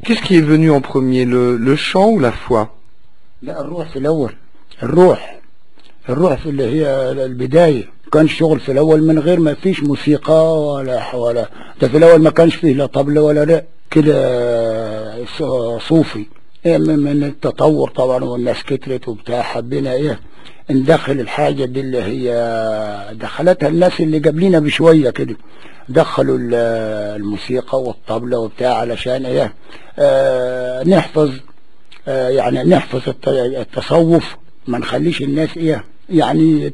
Qu'est-ce qui est venu en premier, le chant ou la foi? لا الروح في الأول. الروح في اللي هي البداية. كان شغل في الأول من غير ما فيش موسيقى ولا ده في الأول ما كانش فيه لا طبلة ولا لا كده صوفي. من التطور طبعا والناس كترت وبتاع حبينا ندخل الحاجة دي اللي هي دخلتها الناس اللي قبلينا بشوية كده، دخلوا الموسيقى والطبلة وبتاع علشان نحفظ يعني نحفظ التصوف، ما نخليش الناس يعني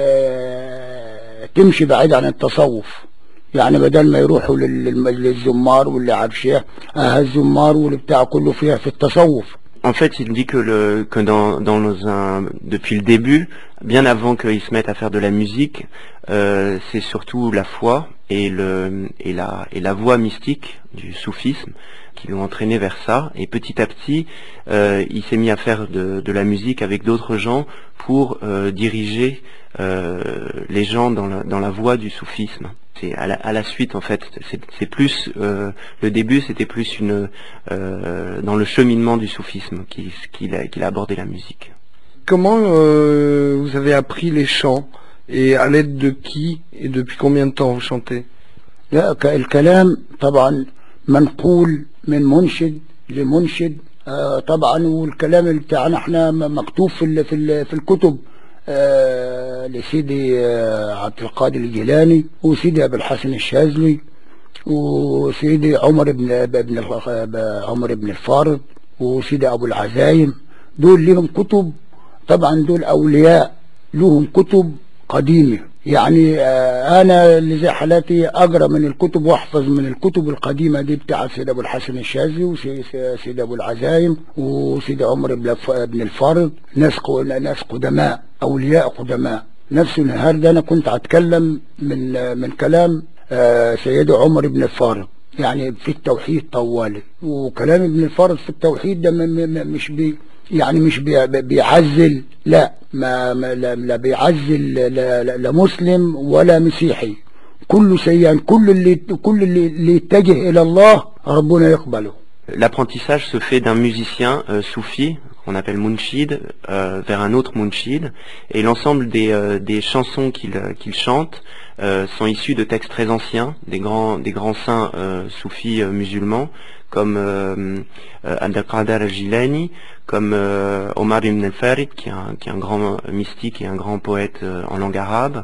تمشي بعيد عن التصوف، يعني بدل ما يروحوا للزمار واللي عارفيه الزمار واللي بتاع كله فيها في التصوف. En fait, il dit que depuis le début, bien avant qu'ils se mettent à faire de la musique, c'est surtout la foi et la voie mystique du soufisme qui l'ont entraîné vers ça. Et petit à petit, il s'est mis à faire de la musique avec d'autres gens pour diriger les gens dans la voie du soufisme. C'est à la suite en fait, c'est plus le début, c'était plus dans le cheminement du soufisme qu'il a abordé la musique. Comment vous avez appris les chants et à l'aide de qui et depuis combien de temps vous chantez? لا الكلام طبعا منقول من منشد لمنشد طبعا، والكلام اللي بتاعنا احنا مكتوب في الكتب لسيدي عبد القادر الجيلاني وسيدي ابو الحسن الشاذلي وسيدي عمر بن الفارض وسيدي ابو العزايم، دول لهم كتب طبعا، دول اولياء لهم كتب قديمه، يعني انا اللي زي حالاتي اقرا من الكتب واحفظ من الكتب القديمه دي بتاع سيدي ابو الحسن الشاذلي وسيدي ابو العزايم وسيدي عمر بن الفارض، ناس قدماء اولياء قدماء. نفس النهار ده انا كنت اتكلم من كلام سيدي عمر بن الفارض، يعني في التوحيد طوالي، وكلام ابن الفارض في التوحيد ده مش بيعزل، لا لا بيعزل لا مسلم ولا مسيحي، كله سيان، كل اللي يتجه الى الله ربنا يقبله. L'apprentissage se fait d'un musicien soufi qu'on appelle Mounchid vers un autre Mounchid, et l'ensemble des chansons qu'il chante sont issues de textes très anciens, des grands saints soufis musulmans comme Abd al-Qadir al-Jilani, comme Omar ibn al-Farid qui est un grand mystique et un grand poète en langue arabe,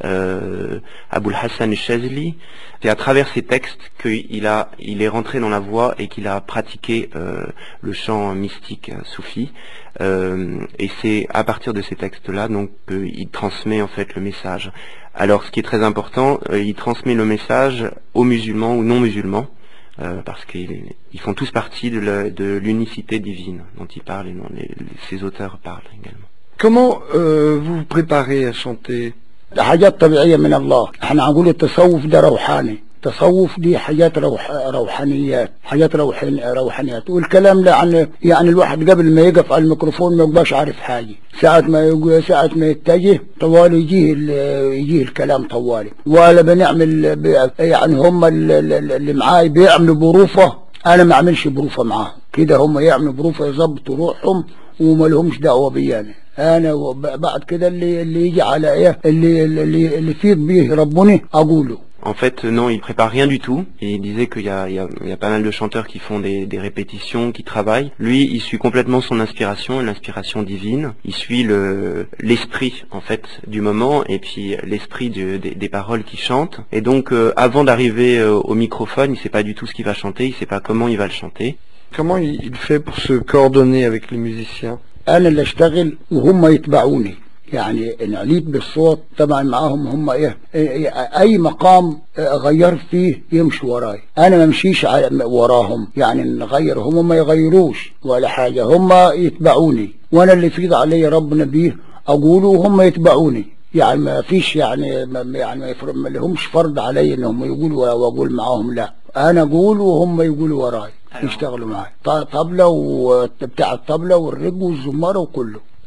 Abul Hassan al-Shazili. C'est à travers ces textes qu'il est rentré dans la voie et qu'il a pratiqué le chant mystique soufi, et c'est à partir de ces textes-là donc qu'il transmet en fait le message. Alors ce qui est très important, il transmet le message aux musulmans ou non musulmans, parce qu'ils font tous partie de l'unicité divine dont il parle et dont ses auteurs parlent également. Comment vous vous préparez à chanter? حاجات طبيعية من الله، احنا هنقول التصوف ده روحاني، التصوف دي حاجات روحانيات، حاجات روحانيات، والكلام ده يعني الواحد قبل ما يقف على الميكروفون ما يبقاش عارف حاجة، ساعة ما يتجه طوالي يجيه الكلام طوالي، ولا بنعمل يعني هم اللي معاي بيعملوا بروفة، انا ما اعملش بروفة معاهم كده، هم يعملوا بروفة يظبطوا روحهم وما لهمش دعوة بياني، انا بعد كده اللي يجي على اللي فيه بيه ربنا اقوله. En fait, non, il prépare rien du tout. Il disait qu'il y a pas mal de chanteurs qui font des répétitions, qui travaillent. Lui, il suit complètement son inspiration, l'inspiration divine. Il suit l'esprit, en fait, du moment, et puis l'esprit des paroles qu'il chante. Et donc, avant d'arriver au microphone, il sait pas du tout ce qu'il va chanter, il sait pas comment il va le chanter. Comment il fait pour se coordonner avec les musiciens? انا اللي اشتغل وهم يتبعوني، يعني ان عليت بالصوت طبعا معاهم، هم اي مقام اغير فيه يمشوا وراي، انا ما امشيش وراهم، يعني نغير هم ما يغيروش ولا حاجه، هم يتبعوني، وانا اللي يفيض علي ربنا بيه اقوله وهم يتبعوني، يعني ما فيش يعني ما لهمش فرض علي انهم يقولوا واقول معاهم، لا انا اقول وهم يقولوا وراي يشتغلوا معاي، طبلة وبتاع الطبلة والرق والزمارة وكله.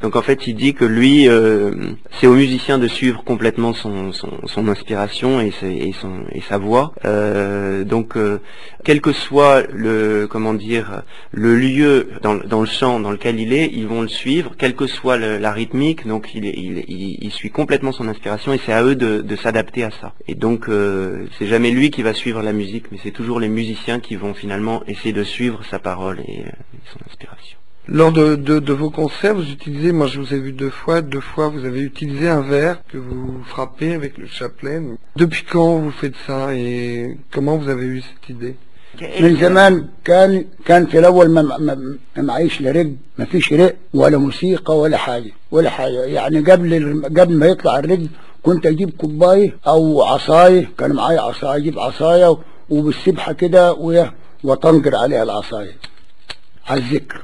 Donc en fait, il dit que lui, c'est aux musiciens de suivre complètement son inspiration et sa voix. Quel que soit le lieu dans le chant dans lequel il est, ils vont le suivre, quelle que soit la rythmique. Donc il suit complètement son inspiration et c'est à eux de s'adapter à ça. Et donc c'est jamais lui qui va suivre la musique, mais c'est toujours les musiciens qui vont finalement essayer de suivre sa parole et son inspiration. Lors de vos concerts, vous utilisez, moi je vous ai vu deux fois vous avez utilisé un verre que vous frappez avec le chapelet. Depuis quand vous faites ça et comment vous avez eu cette idée? من زمان كان في الاول ما معيش لا رق، ما فيش رق ولا موسيقى ولا حاجه يعني قبل ما يطلع الرق كنت اجيب كوبايه او عصايه، كان معايا عصايه، اجيب عصايه وبالسبحه كده وطنقر عليها العصايه على الذكر،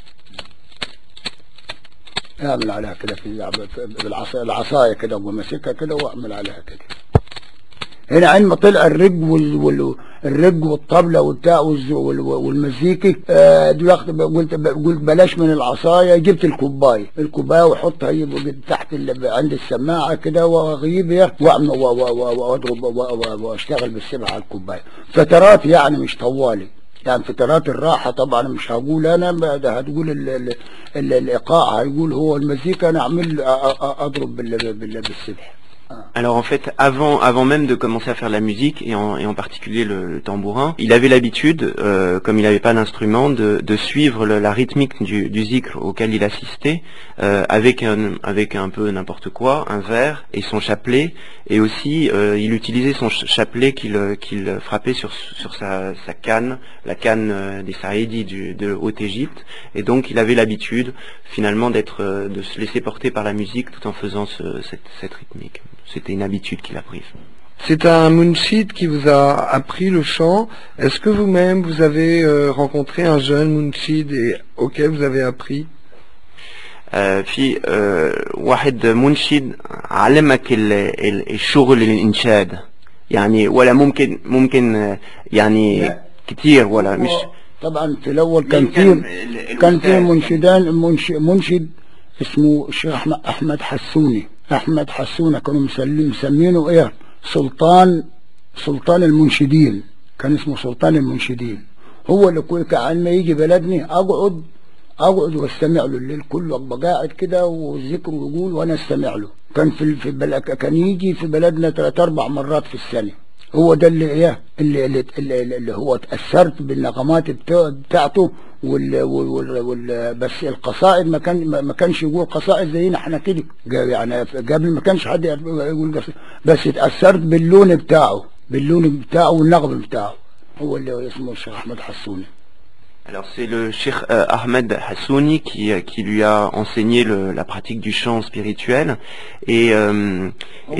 اعمل عليها كده بالعصايه كده وماسكها كده واعمل عليها كده. هنا عندما طلع الرج والطبلة والبتاع والمزيكي دلوقتي قلت بلاش من العصاية، جبت الكوباية وحطها تحت عند السماعة كده واغيبها واعمل واضرب واشتغل بالسبعة على الكوباية فترات، يعني مش طوالي، يعني فترات الراحة. طبعا مش هقول انا، ده هتقول الايقاع، هيقول هو المزيكا، انا اعمل اضرب بالسبحة. Alors en fait, avant même de commencer à faire la musique, et en particulier le tambourin, il avait l'habitude, comme il n'avait pas d'instrument, de suivre la rythmique du zikr auquel il assistait, avec un peu n'importe quoi, un verre et son chapelet, et aussi il utilisait son chapelet qu'il frappait sur sa canne, la canne des Saïdis de Haute-Égypte, et donc il avait l'habitude finalement de se laisser porter par la musique tout en faisant cette rythmique. C'était une habitude qu'il a prise. C'est un mounchid qui vous a appris le chant. Est-ce que vous-même vous avez rencontré un jeune mounchid auquel vous avez appris? في واحد منشد علمك الشغل الإنشاد يعني، ولا ممكن يعني كتير ولا مش؟ طبعا في الأول كان في منشد اسمه الشيخ أحمد حسونة، كانوا مسمينه ايه سلطان المنشدين، كان اسمه سلطان المنشدين. هو اللي كان ما يجي بلدني اقعد واستمع له الليل كله، ابقى قاعد كده والذكر ويقول وانا استمع له. كان كان يجي في بلدنا 3-4 مرات في السنه. هو ده اللي هو اتأثرت بالنغمات بتاعته بس القصائد ما كانش يقول قصائد زينا احنا كده، يعني قبل ما كانش حد يقول قصائد، بس اتأثرت باللون بتاعه والنغم بتاعه. هو اللي اسمه الشيخ أحمد حسوني. Alors c'est le Cheikh Ahmed Hassouni qui lui a enseigné la pratique du chant spirituel et alors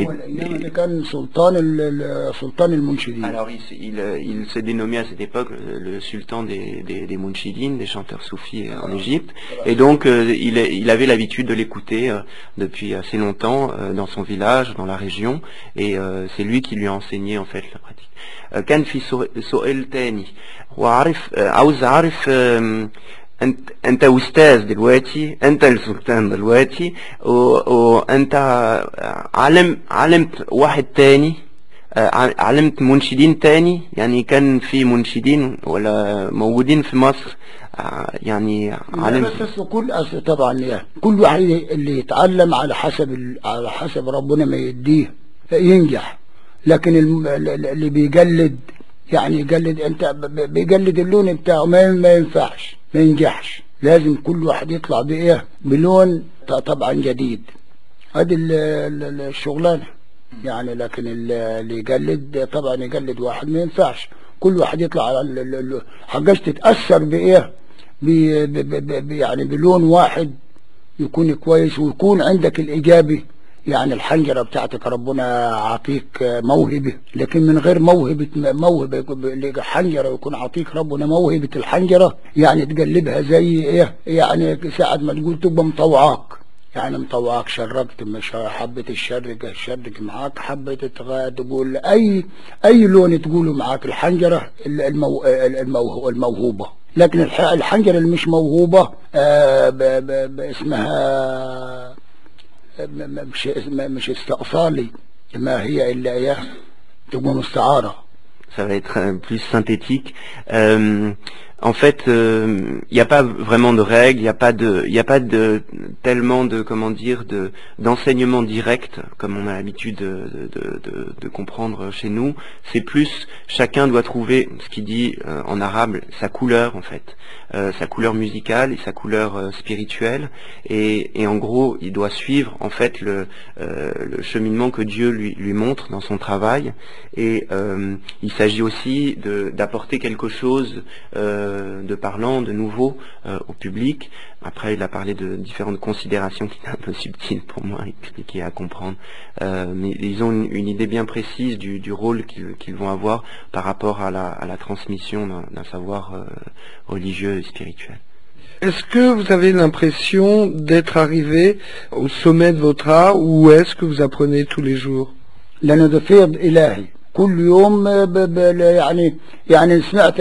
il s'est dénommé à cette époque le sultan des Mounchidines, des chanteurs soufis en Égypte, et donc il avait l'habitude de l'écouter depuis assez longtemps dans son village, dans la région, et c'est lui qui lui a enseigné en fait la pratique. كان في سؤال تاني عاوز اعرف انت استاذ دلوقتي، انت السلطان دلوقتي، وانت علمت واحد تاني، علمت منشدين تاني، يعني كان في منشدين ولا موجودين في مصر يعني علمت؟ طبعا كل واحد اللي يتعلم على حسب ربنا ما يديه ينجح، لكن اللي بيقلد يعني انت بيقلد اللون بتاعه ما ينفعش، ما ينجحش. لازم كل واحد يطلع بلون طبعا جديد. هذه الشغلانه يعني، لكن اللي يقلد طبعا يقلد واحد ما ينفعش. كل واحد يطلع على حاجاش تتأثر يعني بلون واحد يكون كويس، ويكون عندك الإيجابي. يعني الحنجرة بتاعتك ربنا عطيك موهبة، لكن من غير موهبة الحنجرة يكون عطيك ربنا موهبة الحنجرة، يعني تقلبها زي ايه، يعني ساعة ما تقول تبقى مطوعاك، يعني مطوعاك شرقت، مش حبة الشرق معاك، حبة تقول اي لون تقوله معاك الحنجرة الموهوبة. لكن الحنجرة اللي مش موهوبة اسمها مش استئصالي، ما هي إلا إياه تبقى مستعارة. Ça va être plus synthétique. En fait, il n'y a pas vraiment de règles, il n'y a pas de tellement de, comment dire, d'enseignement direct comme on a l'habitude de comprendre chez nous. C'est plus chacun doit trouver ce qu'il dit en arabe, sa couleur en fait, sa couleur musicale et sa couleur spirituelle. Et en gros, il doit suivre en fait le cheminement que Dieu lui montre dans son travail. Et il s'agit aussi d'apporter quelque chose de parlant, de nouveau au public. Après, il a parlé de différentes considérations qui étaient un peu subtiles pour moi, expliquées à comprendre. Mais ils ont une idée bien précise du rôle qu'ils vont avoir par rapport à la transmission d'un savoir religieux et spirituel. Est-ce que vous avez l'impression d'être arrivé au sommet de votre art ou est-ce que vous apprenez tous les jours? لأنه ده فيض إلهي كل يوم يعني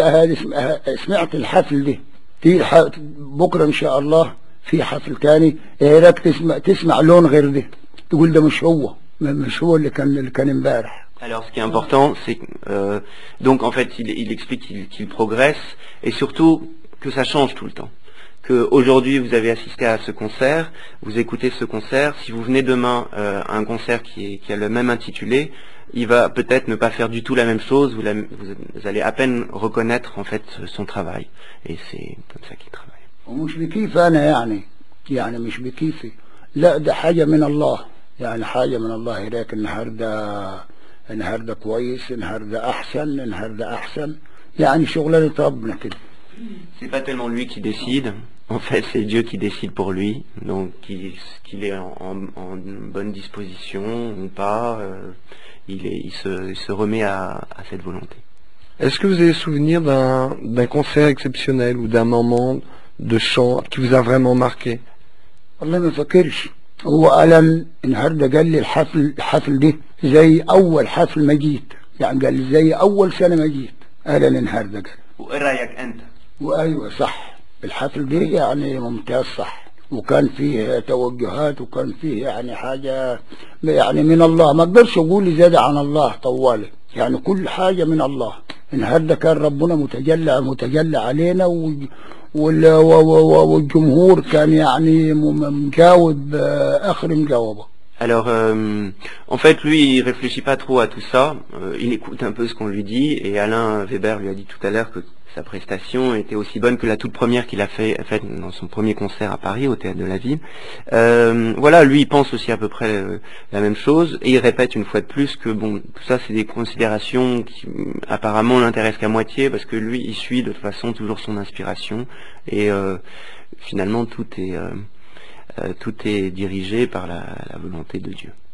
سمعت الحفل ده في بكرة إن شاء الله في حفل تاني، راك تسمع لون غير ده تقول ده مش هو اللي كان امبارح. Alors ce qui est important, c'est donc en fait il explique qu'il progresse et surtout que ça change tout le temps. Que aujourd'hui vous avez assisté à ce concert, vous écoutez ce concert, si vous venez demain à un concert qui a le même intitulé, il va peut-être ne pas faire du tout la même chose, vous allez à peine reconnaître en fait son travail. Et c'est comme ça qu'il travaille. ومش بكيفي أنا يعني مش بكيفي، لا ده حاجة من الله، يعني حاجة من الله. هناك النهارده كويس، النهارده أحسن، يعني شغلانة ربنا كده. C'est pas tellement lui qui décide, en fait c'est Dieu qui décide pour lui, donc qu'il est en bonne disposition ou pas, il se remet à cette volonté. Est-ce que vous avez souvenir d'un concert exceptionnel ou d'un moment de chant qui vous a vraiment marqué? والله ما فاكرش. هو قال النهارده قال لي الحفل ده زي أول حفل ما جيت، يعني قال لي زي أول سنة ما جيت، قال لي النهارده قال. وإيه رأيك أنت؟ وأيوه صح، الحفل ده يعني ممتاز صح، وكان فيه توجهات وكان فيه يعني حاجة يعني من الله، ما اقدرش اقول زيادة عن الله طوالي، يعني كل حاجة من الله. النهارده كان ربنا متجلى علينا والجمهور كان يعني مجاوب آخر مجاوبة. Alors, en fait, lui, il réfléchit pas trop à tout ça. Il écoute un peu ce qu'on lui dit. Et Alain Weber lui a dit tout à l'heure que sa prestation était aussi bonne que la toute première qu'il a faite dans son premier concert à Paris, au Théâtre de la Ville. Voilà, lui, il pense aussi à peu près la même chose. Et il répète une fois de plus que, bon, tout ça, c'est des considérations qui, apparemment, l'intéressent qu'à moitié, parce que lui, il suit de toute façon toujours son inspiration. Et finalement, tout est dirigé par la volonté de Dieu.